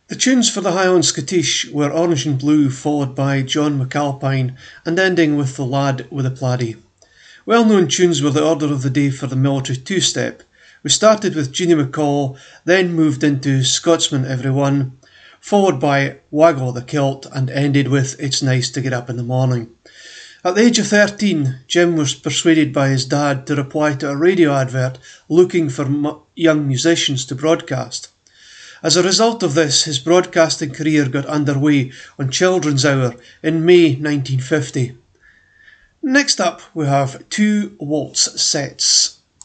The tunes for the Highland Scottish were Orange and Blue, followed by John McAlpine, and ending with The Lad with a Plaidie. Well-known tunes were the order of the day for the military two-step. We started with Jeannie McCall, then moved into Scotsman Everyone, followed by Waggle the Kilt, and ended with It's Nice to Get Up in the Morning. At the age of 13, Jim was persuaded by his dad to reply to a radio advert looking for young musicians to broadcast. As a result of this, his broadcasting career got underway on Children's Hour in May 1950. Next up, we have two waltz sets.